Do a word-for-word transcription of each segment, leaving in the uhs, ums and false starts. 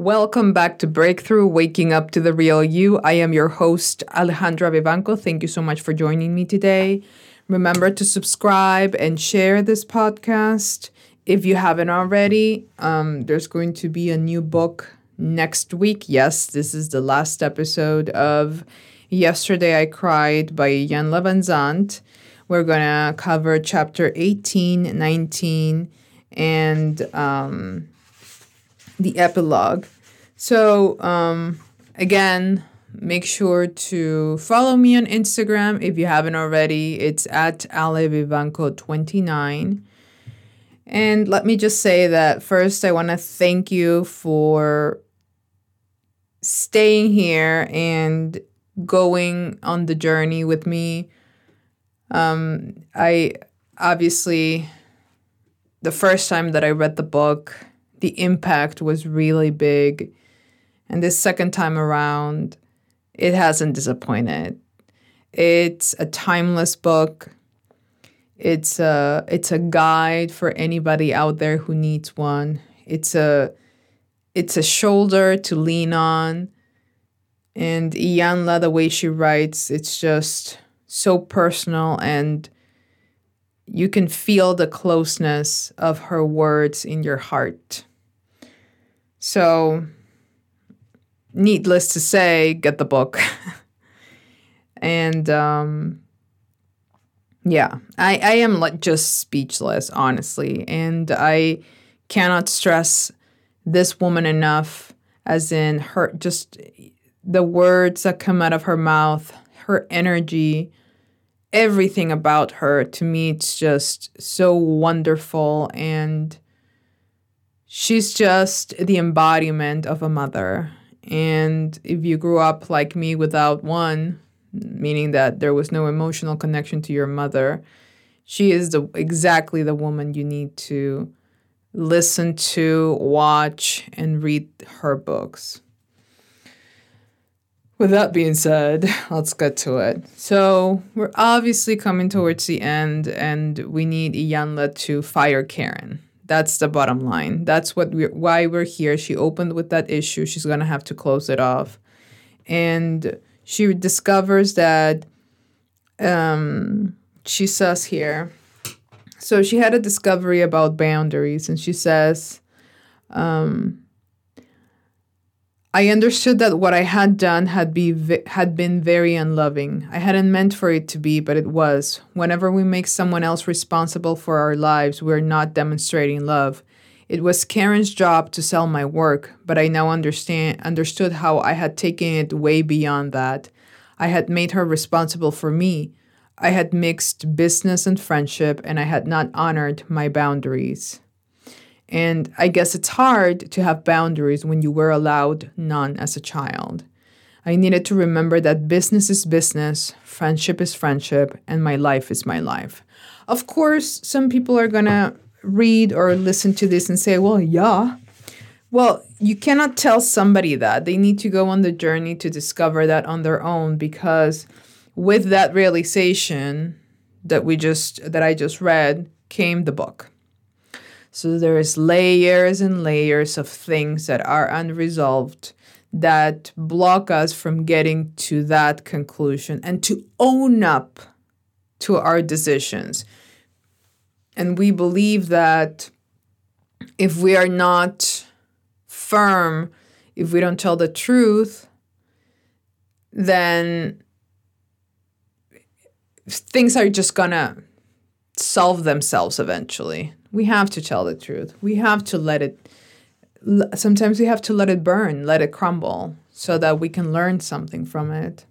Welcome back to Breakthrough, Waking Up to the Real You. I am your host, Alejandra Vivanco. Thank you so much for joining me today. Remember to subscribe and share this podcast. If you haven't already, um, there's going to be a new book next week. Yes, this is the last episode of Yesterday I Cried by Iyanla Vanzant. We're going to cover chapter eighteen, nineteen, and um, the epilogue. So, um, again, make sure to follow me on Instagram if you haven't already. It's at Ale Vivanco twenty-nine. And let me just say that first, I want to thank you for staying here and going on the journey with me. Um, I obviously, the first time that I read the book, the impact was really big. And this second time around, it hasn't disappointed. It's a timeless book. It's a, it's a guide for anybody out there who needs one. It's a, it's a shoulder to lean on. And Iyanla, the way she writes, it's just so personal, and you can feel the closeness of her words in your heart. So, needless to say, get the book. and, um, yeah, I, I am like just speechless, honestly. And I cannot stress this woman enough, as in her, just the words that come out of her mouth, her energy, everything about her. To me, it's just so wonderful. And she's just the embodiment of a mother. And if you grew up like me without one, meaning that there was no emotional connection to your mother, she is the exactly the woman you need to listen to, watch, and read her books. With that being said, let's get to it. So we're obviously coming towards the end, and we need Iyanla to fire Karen. That's the bottom line. That's what we're, why we're here. She opened with that issue. She's going to have to close it off. And she discovers that, um, she says here, so she had a discovery about boundaries, and she says, um, I understood that what I had done had be had been very unloving. I hadn't meant for it to be, but it was. Whenever we make someone else responsible for our lives, we're not demonstrating love. It was Karen's job to sell my work, but I now understand understood how I had taken it way beyond that. I had made her responsible for me. I had mixed business and friendship, and I had not honored my boundaries. And I guess it's hard to have boundaries when you were allowed none as a child. I needed to remember that business is business, friendship is friendship, and my life is my life. Of course, some people are going to read or listen to this and say, well, yeah. Well, you cannot tell somebody that. They need to go on the journey to discover that on their own, because with that realization that we just that I just read came the book. So there's layers and layers of things that are unresolved that block us from getting to that conclusion and to own up to our decisions. And we believe that if we are not firm, if we don't tell the truth, then things are just gonna solve themselves eventually. We have to tell the truth. We have to let it, sometimes we have to let it burn, let it crumble, so that we can learn something from it.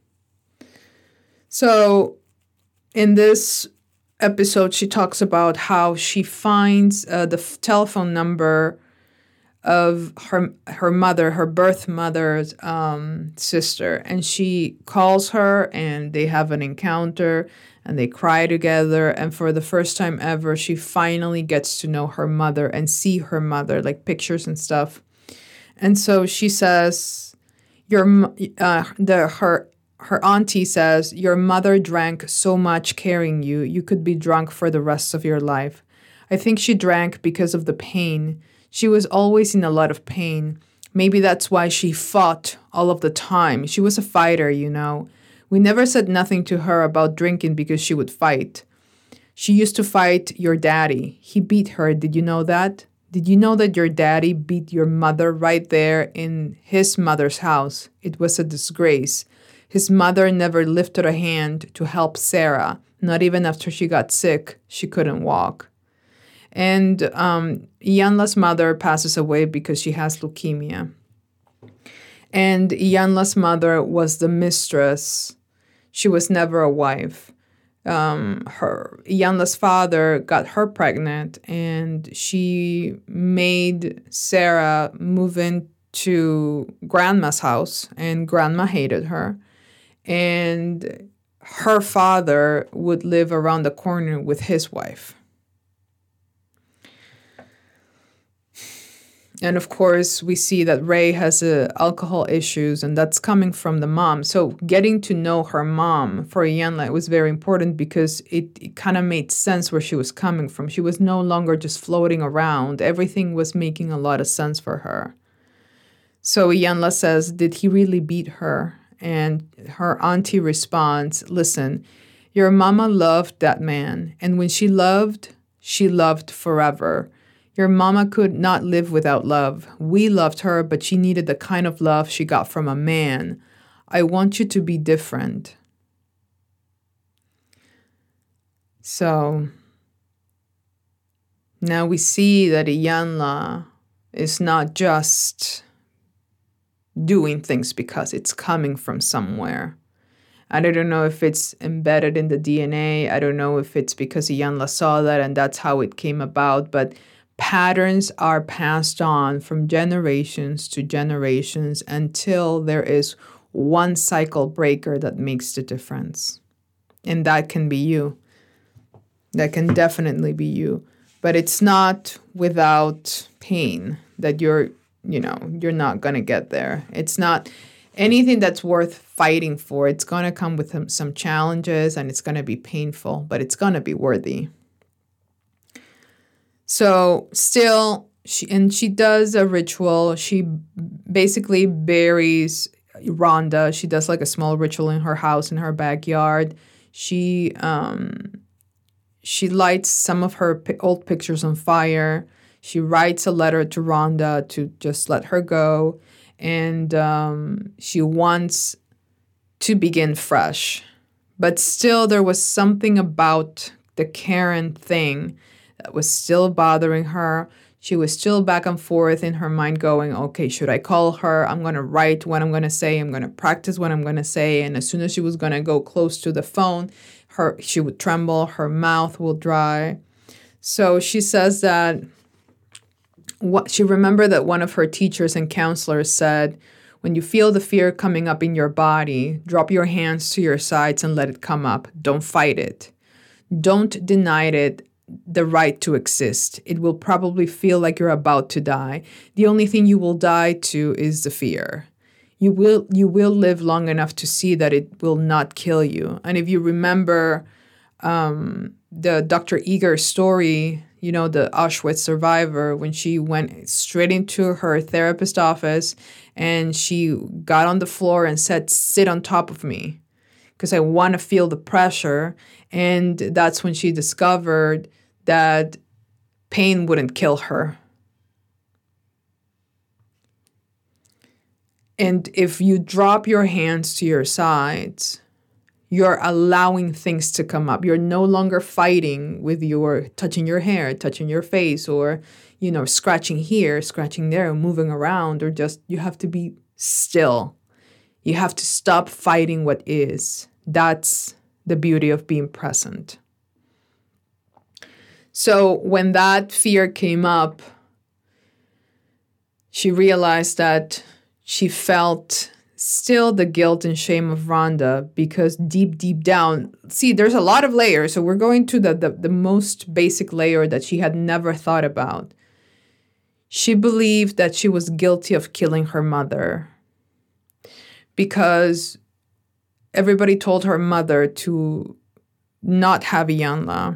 So in this episode, she talks about how she finds uh, the f- telephone number of her her mother, her birth mother's um, sister. And she calls her, and they have an encounter, and they cry together. And for the first time ever, she finally gets to know her mother and see her mother, like pictures and stuff. And so she says, "Your uh, the her her auntie says, your mother drank so much carrying you, you could be drunk for the rest of your life. I think she drank because of the pain. She was always in a lot of pain. Maybe that's why she fought all of the time. She was a fighter, you know. We never said nothing to her about drinking because she would fight. She used to fight your daddy. He beat her. Did you know that? Did you know that your daddy beat your mother right there in his mother's house? It was a disgrace. His mother never lifted a hand to help Sarah. Not even after she got sick, she couldn't walk. And um, Iyanla's mother passes away because she has leukemia. And Iyanla's mother was the mistress. She was never a wife. Um, her Iyanla's father got her pregnant, and she made Sarah move into Grandma's house, and Grandma hated her. And her father would live around the corner with his wife. And of course, we see that Ray has uh, alcohol issues, and that's coming from the mom. So getting to know her mom for Iyanla was very important because it, it kind of made sense where she was coming from. She was no longer just floating around. Everything was making a lot of sense for her. So Iyanla says, did he really beat her? And her auntie responds, listen, your mama loved that man. And when she loved, she loved forever. Your mama could not live without love. We loved her, but she needed the kind of love she got from a man. I want you to be different. So now we see that Iyanla is not just doing things because it's coming from somewhere. I don't know if it's embedded in the D N A. I don't know if it's because Iyanla saw that and that's how it came about, but patterns are passed on from generations to generations until there is one cycle breaker that makes the difference. And that can be you. That can definitely be you. But it's not without pain that you're, you know, you're not going to get there. It's not anything that's worth fighting for. It's going to come with some challenges and it's going to be painful, but it's going to be worthy. So still, she and she does a ritual. She basically buries Rhonda. She does like a small ritual in her house, in her backyard. She um, she lights some of her p- old pictures on fire. She writes a letter to Rhonda to just let her go. And um, she wants to begin fresh. But still, there was something about the Karen thing that was still bothering her. She was still back and forth in her mind going, okay, should I call her? I'm going to write what I'm going to say. I'm going to practice what I'm going to say. And as soon as she was going to go close to the phone, her she would tremble. Her mouth will dry. So she says that what she remembered that one of her teachers and counselors said, when you feel the fear coming up in your body, drop your hands to your sides and let it come up. Don't fight it. Don't deny it the right to exist. It will probably feel like you're about to die. The only thing you will die to is the fear. You will you will live long enough to see that it will not kill you. And if you remember um, the Doctor Eager story, you know, the Auschwitz survivor, when she went straight into her therapist office and she got on the floor and said, sit on top of me because I want to feel the pressure. And that's when she discovered that pain wouldn't kill her. And if you drop your hands to your sides, you're allowing things to come up. You're no longer fighting with your touching your hair, touching your face, or, you know, scratching here, scratching there, moving around, or just you have to be still. You have to stop fighting what is. That's the beauty of being present. So when that fear came up, she realized that she felt still the guilt and shame of Rhonda because deep, deep down, see, there's a lot of layers. So we're going to the, the, the most basic layer that she had never thought about. She believed that she was guilty of killing her mother because everybody told her mother to not have Iyanla.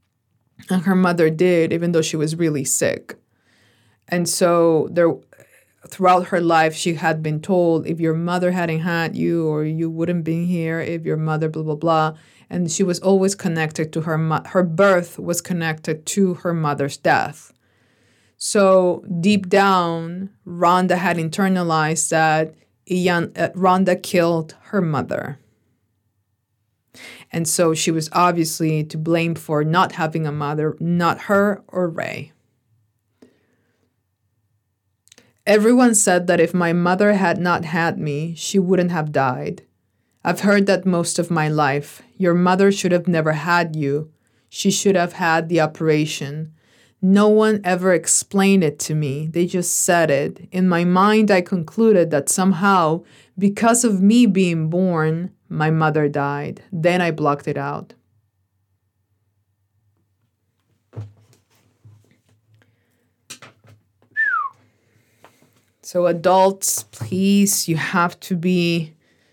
And her mother did, even though she was really sick. And so there, throughout her life, she had been told, if your mother hadn't had you, or you wouldn't be here, if your mother, blah, blah, blah. And she was always connected to her, mo- her birth was connected to her mother's death. So deep down, Rhonda had internalized that Iyan, uh, Rhonda killed her mother. And so she was obviously to blame for not having a mother, not her or Ray. Everyone said that if my mother had not had me, she wouldn't have died. I've heard that most of my life. Your mother should have never had you. She should have had the operation. No one ever explained it to me. They just said it. In my mind, I concluded that somehow, because of me being born, my mother died. Then I blocked it out. So adults, please, you have to be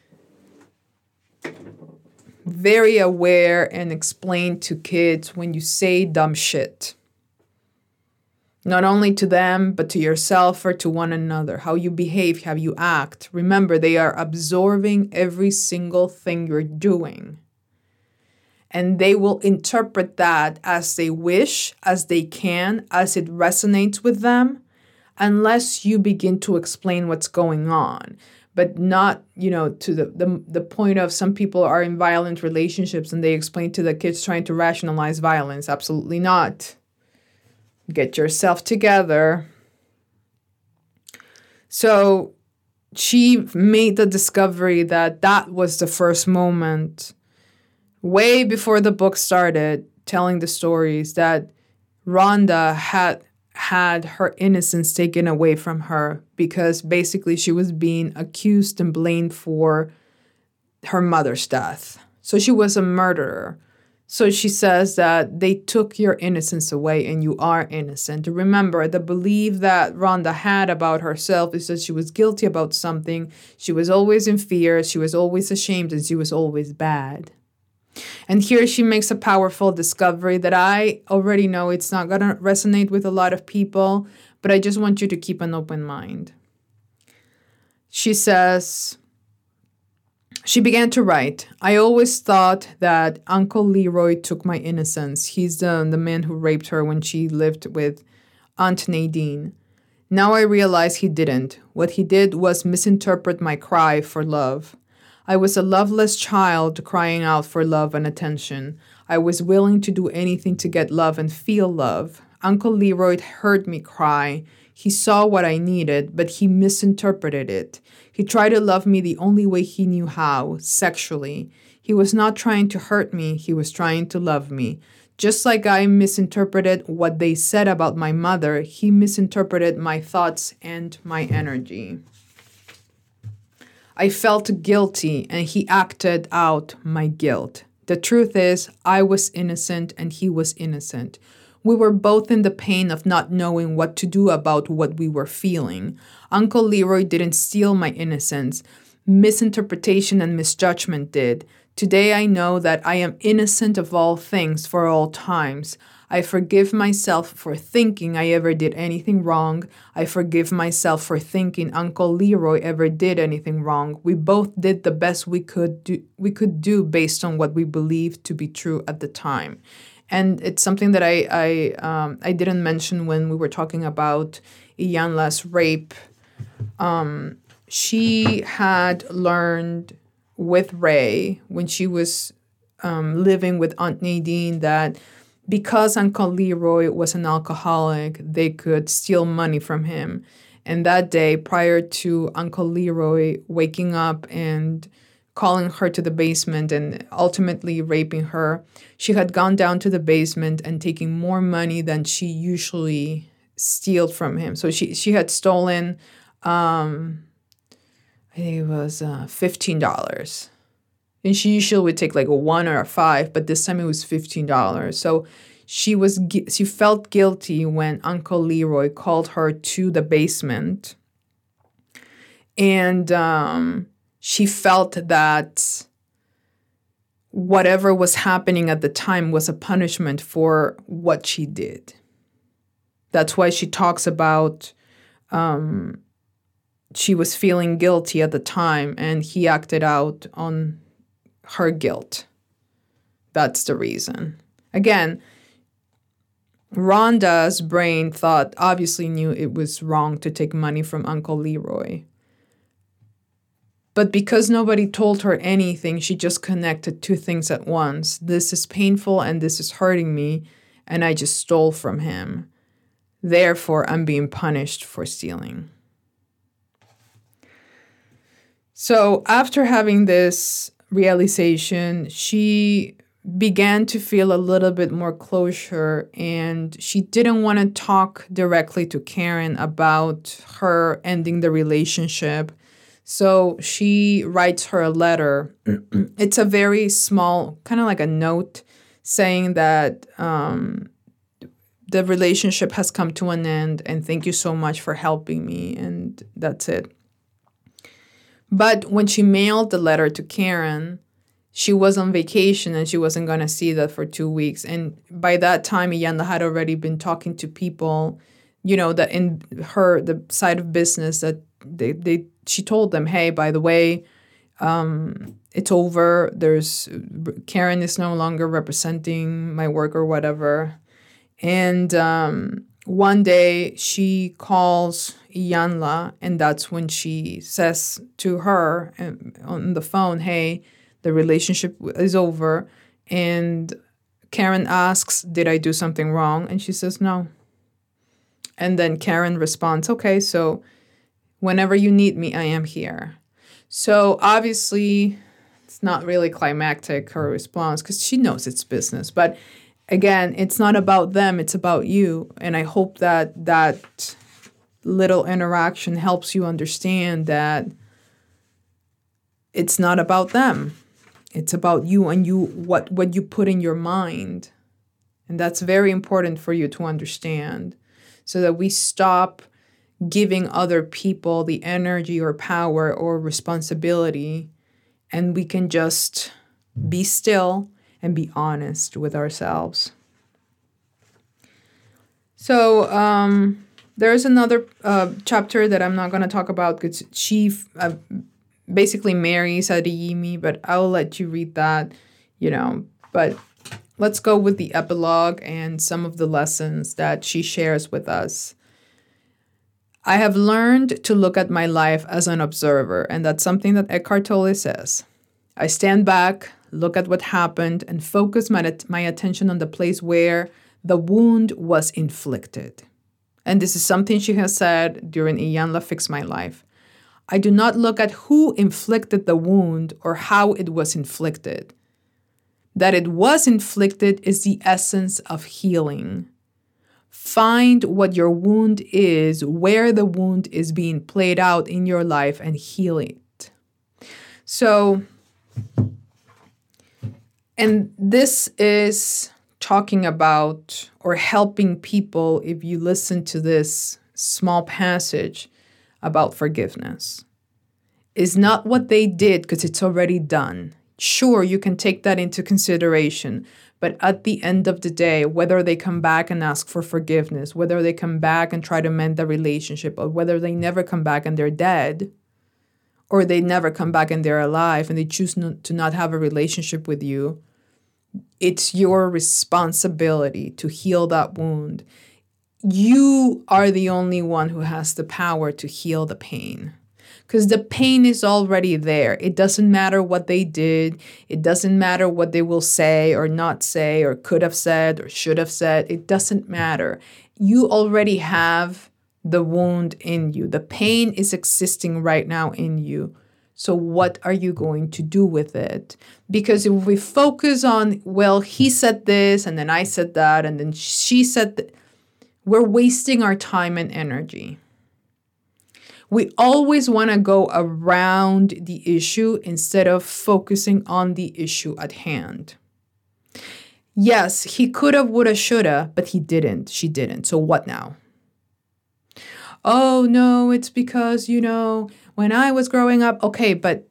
very aware and explain to kids when you say dumb shit. Not only to them, but to yourself or to one another. How you behave, how you act. Remember, they are absorbing every single thing you're doing. And they will interpret that as they wish, as they can, as it resonates with them, unless you begin to explain what's going on. But not, you know, to the, the, the point of some people are in violent relationships and they explain to the kids trying to rationalize violence. Absolutely not. Get yourself together. So she made the discovery that that was the first moment, way before the book started, telling the stories, that Rhonda had had her innocence taken away from her because basically she was being accused and blamed for her mother's death. So she was a murderer. So she says that they took your innocence away and you are innocent. Remember, the belief that Rhonda had about herself is that she was guilty about something. She was always in fear. She was always ashamed and she was always bad. And here she makes a powerful discovery that I already know it's not going to resonate with a lot of people, but I just want you to keep an open mind. She says, she began to write, I always thought that Uncle Leroy took my innocence. He's the, the man who raped her when she lived with Aunt Nadine. Now I realize he didn't. What he did was misinterpret my cry for love. I was a loveless child crying out for love and attention. I was willing to do anything to get love and feel love. Uncle Leroy heard me cry. He saw what I needed, but he misinterpreted it. He tried to love me the only way he knew how, sexually. He was not trying to hurt me. He was trying to love me. Just like I misinterpreted what they said about my mother, he misinterpreted my thoughts and my energy. I felt guilty and he acted out my guilt. The truth is, I was innocent and he was innocent. We were both in the pain of not knowing what to do about what we were feeling. Uncle Leroy didn't steal my innocence. Misinterpretation and misjudgment did. Today I know that I am innocent of all things for all times. I forgive myself for thinking I ever did anything wrong. I forgive myself for thinking Uncle Leroy ever did anything wrong. We both did the best we could do, we could do based on what we believed to be true at the time. And it's something that I I um, I didn't mention when we were talking about Iyanla's rape. Um, she had learned with Ray when she was um, living with Aunt Nadine that because Uncle Leroy was an alcoholic, they could steal money from him. And that day, prior to Uncle Leroy waking up and calling her to the basement and ultimately raping her, she had gone down to the basement and taking more money than she usually stealed from him. So she, she had stolen, um, I think it was uh, fifteen dollars. And she usually would take like a one or a five, but this time it was fifteen dollars. So she was she felt guilty when Uncle Leroy called her to the basement. And um, she felt that whatever was happening at the time was a punishment for what she did. That's why she talks about um, she was feeling guilty at the time, and he acted out on her guilt. That's the reason. Again, Rhonda's brain thought, obviously knew it was wrong to take money from Uncle Leroy. But because nobody told her anything, she just connected two things at once. This is painful and this is hurting me, and I just stole from him. Therefore, I'm being punished for stealing. So after having this realization, she began to feel a little bit more closure, and she didn't want to talk directly to Karen about her ending the relationship. So she writes her a letter. It's a very small, kind of like a note saying that um, the relationship has come to an end and thank you so much for helping me, and that's it. But when she mailed the letter to Karen, she was on vacation and she wasn't going to see that for two weeks. And by that time, Iyanla had already been talking to people, you know, that in her, the side of business that they, they she told them, hey, by the way, um, it's over. There's, Karen is no longer representing my work or whatever. And um, one day she calls Iyanla, and that's when she says to her on the phone, hey, the relationship is over. And Karen asks, did I do something wrong? And she says, no. And then Karen responds, okay, so whenever you need me, I am here. So obviously, it's not really climactic, her response, because she knows it's business. But again, it's not about them, it's about you. And I hope that that little interaction helps you understand that it's not about them. It's about you and you what, what you put in your mind. And that's very important for you to understand, so that we stop giving other people the energy or power or responsibility, and we can just be still and be honest with ourselves. So um, there's another uh, chapter that I'm not going to talk about because she uh, basically marries Adeyemi, but I'll let you read that, you know. But let's go with the epilogue and some of the lessons that she shares with us. I have learned to look at my life as an observer, and that's something that Eckhart Tolle says. I stand back, look at what happened, and focus my, my attention on the place where the wound was inflicted. And this is something she has said during Iyanla Fix My Life. I do not look at who inflicted the wound or how it was inflicted. That it was inflicted is the essence of healing. Find what your wound is, where the wound is being played out in your life, and heal it. So, and this is talking about or helping people, if you listen to this small passage about forgiveness. Is not what they did because it's already done. Sure, you can take that into consideration. But at the end of the day, whether they come back and ask for forgiveness, whether they come back and try to mend the relationship, or whether they never come back and they're dead, or they never come back and they're alive and they choose not, to not have a relationship with you, it's your responsibility to heal that wound. You are the only one who has the power to heal the pain. Because the pain is already there. It doesn't matter what they did. It doesn't matter what they will say or not say or could have said or should have said. It doesn't matter. You already have the wound in you. The pain is existing right now in you. So what are you going to do with it? Because if we focus on, well, he said this and then I said that and then she said that, we're wasting our time and energy. We always want to go around the issue instead of focusing on the issue at hand. Yes, he could have, would have, should have, but he didn't. She didn't. So what now? Oh, no, it's because, you know, when I was growing up, okay, but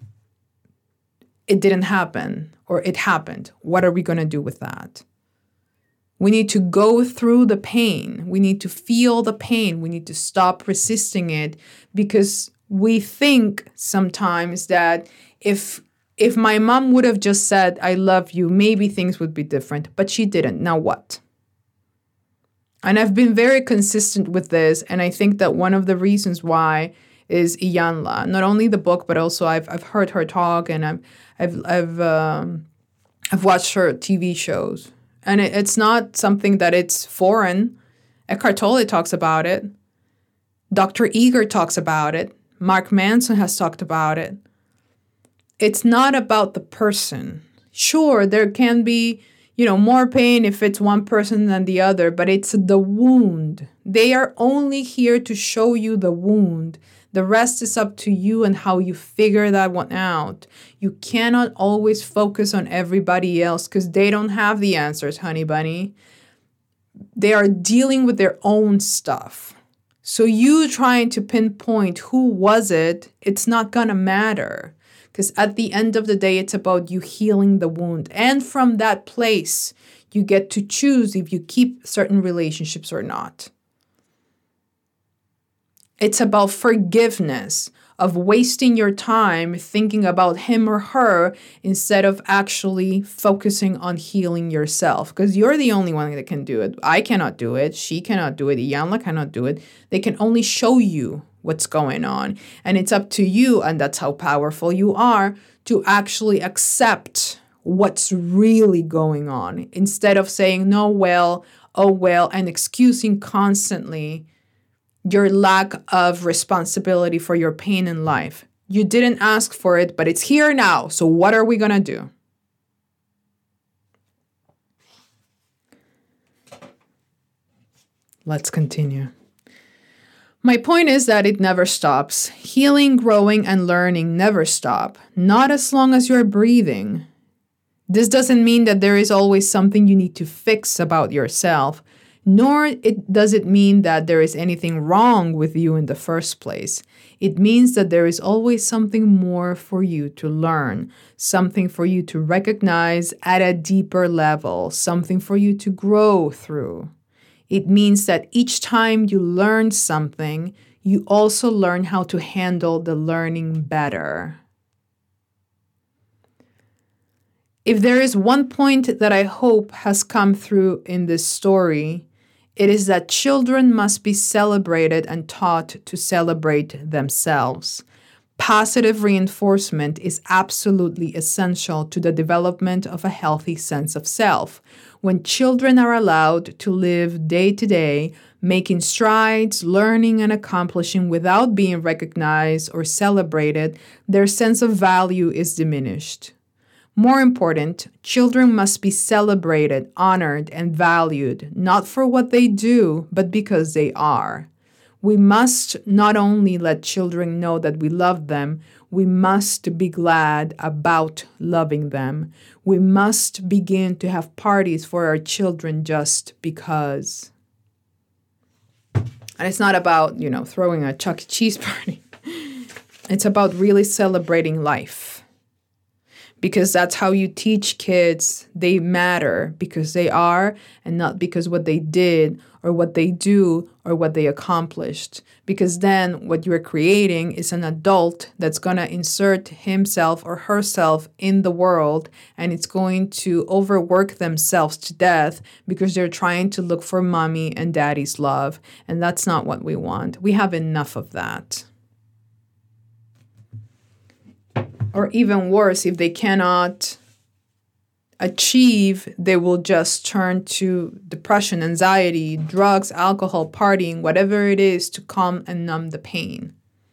it didn't happen or it happened. What are we going to do with that? We need to go through the pain. We need to feel the pain. We need to stop resisting it because We think sometimes that if if my mom would have just said, I love you, maybe things would be different. But she didn't. Now what? And I've been very consistent with this. And I think that one of the reasons why is Iyanla. Not only the book, but also I've I've heard her talk, and I've I've I've um, I've watched her T V shows. And it, it's not something that it's foreign. Eckhart Tolle talks about it. Doctor Eger talks about it. Mark Manson has talked about it. It's not about the person. Sure, there can be, you know, more pain if it's one person than the other, but it's the wound. They are only here to show you the wound. The rest is up to you and how you figure that one out. You cannot always focus on everybody else because they don't have the answers, honey bunny. They are dealing with their own stuff. So you trying to pinpoint who was it, it's not going to matter. Because at the end of the day, it's about you healing the wound. And from that place, you get to choose if you keep certain relationships or not. It's about forgiveness, of wasting your time thinking about him or her instead of actually focusing on healing yourself. Because you're the only one that can do it. I cannot do it. She cannot do it. Iyanla cannot do it. They can only show you what's going on. And it's up to you, and that's how powerful you are, to actually accept what's really going on instead of saying, no, well, oh, well, and excusing constantly your lack of responsibility for your pain in life. You didn't ask for it, but it's here now. So what are we going to do? Let's continue. My point is that it never stops. Healing, growing, and learning never stop. Not as long as you're breathing. This doesn't mean that there is always something you need to fix about yourself. Nor it, does it mean that there is anything wrong with you in the first place. It means that there is always something more for you to learn, something for you to recognize at a deeper level, something for you to grow through. It means that each time you learn something, you also learn how to handle the learning better. If there is one point that I hope has come through in this story, it is that children must be celebrated and taught to celebrate themselves. Positive reinforcement is absolutely essential to the development of a healthy sense of self. When children are allowed to live day to day, making strides, learning and accomplishing without being recognized or celebrated, their sense of value is diminished. More important, children must be celebrated, honored, and valued, not for what they do, but because they are. We must not only let children know that we love them, we must be glad about loving them. We must begin to have parties for our children just because. And it's not about, you know, throwing a Chuck E. Cheese party. It's about really celebrating life. Because that's how you teach kids they matter because they are and not because what they did or what they do or what they accomplished. Because then what you're creating is an adult that's going to insert himself or herself in the world, and it's going to overwork themselves to death because they're trying to look for mommy and daddy's love. And that's not what we want. We have enough of that. Or even worse, if they cannot achieve, they will just turn to depression, anxiety, drugs, alcohol, partying, whatever it is to calm and numb the pain.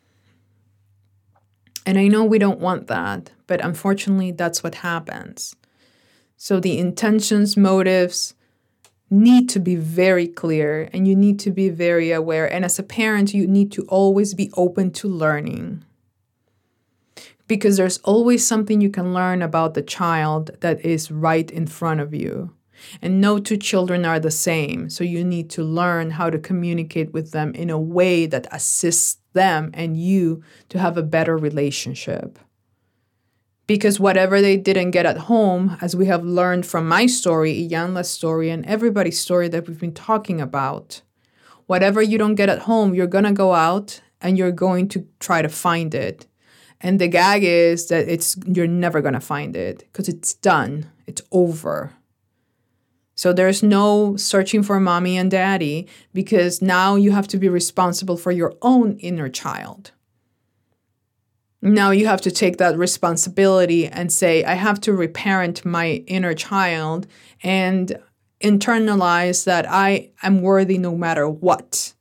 And I know we don't want that, but unfortunately, that's what happens. So the intentions, motives need to be very clear, and you need to be very aware. And as a parent, you need to always be open to learning. Because there's always something you can learn about the child that is right in front of you. And no two children are the same. So you need to learn how to communicate with them in a way that assists them and you to have a better relationship. Because whatever they didn't get at home, as we have learned from my story, Iyanla's story, and everybody's story that we've been talking about, whatever you don't get at home, you're going to go out and you're going to try to find it. And the gag is that it's you're never going to find it because it's done. It's over. So there's no searching for mommy and daddy because now you have to be responsible for your own inner child. Now you have to take that responsibility and say, I have to reparent my inner child and internalize that I am worthy no matter what.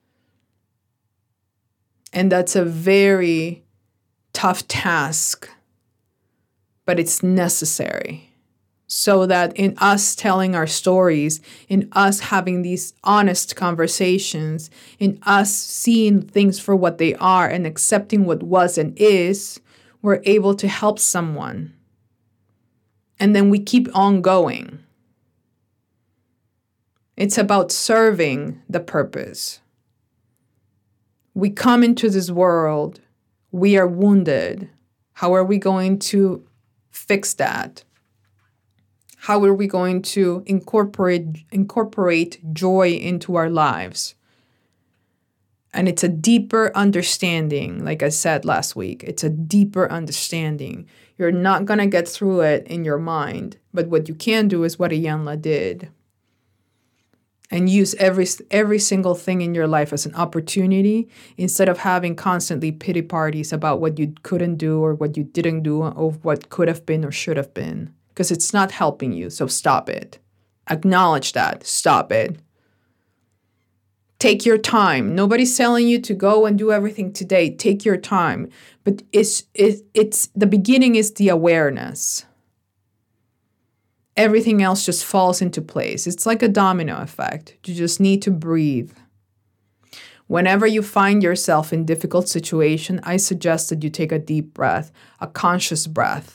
And that's a very tough task, but it's necessary. So that in us telling our stories, in us having these honest conversations, in us seeing things for what they are and accepting what was and is, we're able to help someone. And then we keep on going. It's about serving the purpose. We come into this world, we are wounded. How are we going to fix that? How are we going to incorporate incorporate joy into our lives? And it's a deeper understanding, like I said last week. It's a deeper understanding. You're not going to get through it in your mind. But what you can do is what Iyanla did. And use every every single thing in your life as an opportunity instead of having constantly pity parties about what you couldn't do or what you didn't do or what could have been or should have been. Because it's not helping you, so stop it. Acknowledge that. Stop it. Take your time. Nobody's telling you to go and do everything today. Take your time. But it's, it's, it's the beginning is the awareness. Everything else just falls into place. It's like a domino effect. You just need to breathe. Whenever you find yourself in difficult situation, I suggest that you take a deep breath, a conscious breath.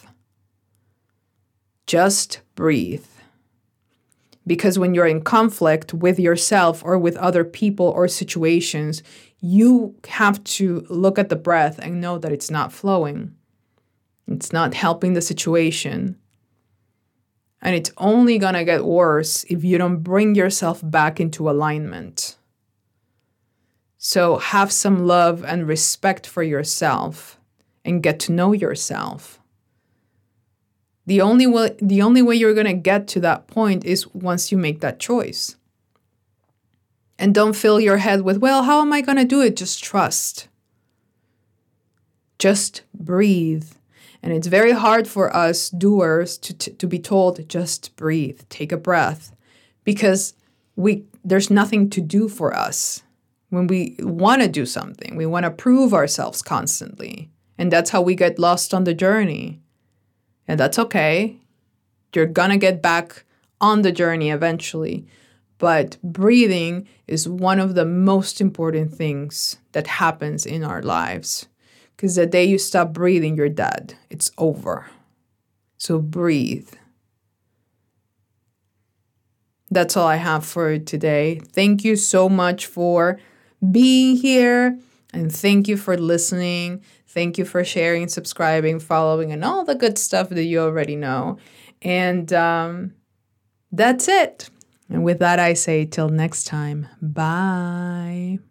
Just breathe. Because when you're in conflict with yourself or with other people or situations, you have to look at the breath and know that it's not flowing. It's not helping the situation. And it's only going to get worse if you don't bring yourself back into alignment. So have some love and respect for yourself and get to know yourself. The only way, the only way you're going to get to that point is once you make that choice. And don't fill your head with, well, how am I going to do it? Just trust. Just breathe. And it's very hard for us doers to, to, to be told, just breathe, take a breath. Because we there's nothing to do for us. When we want to do something, we want to prove ourselves constantly. And that's how we get lost on the journey. And that's okay. You're going to get back on the journey eventually. But breathing is one of the most important things that happens in our lives. Because the day you stop breathing, you're dead. It's over. So breathe. That's all I have for today. Thank you so much for being here. And thank you for listening. Thank you for sharing, subscribing, following, and all the good stuff that you already know. And um, that's it. And with that, I say till next time, bye.